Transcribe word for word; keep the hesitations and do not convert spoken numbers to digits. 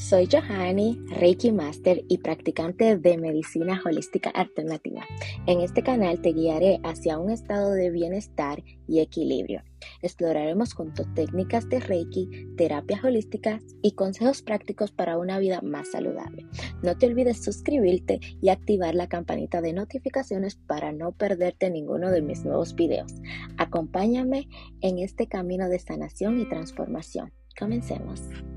Soy Johanny, Reiki Master y practicante de medicina holística alternativa. En este canal te guiaré hacia un estado de bienestar y equilibrio. Exploraremos juntos técnicas de Reiki, terapias holísticas y consejos prácticos para una vida más saludable. No te olvides suscribirte y activar la campanita de notificaciones para no perderte ninguno de mis nuevos videos. Acompáñame en este camino de sanación y transformación. Comencemos.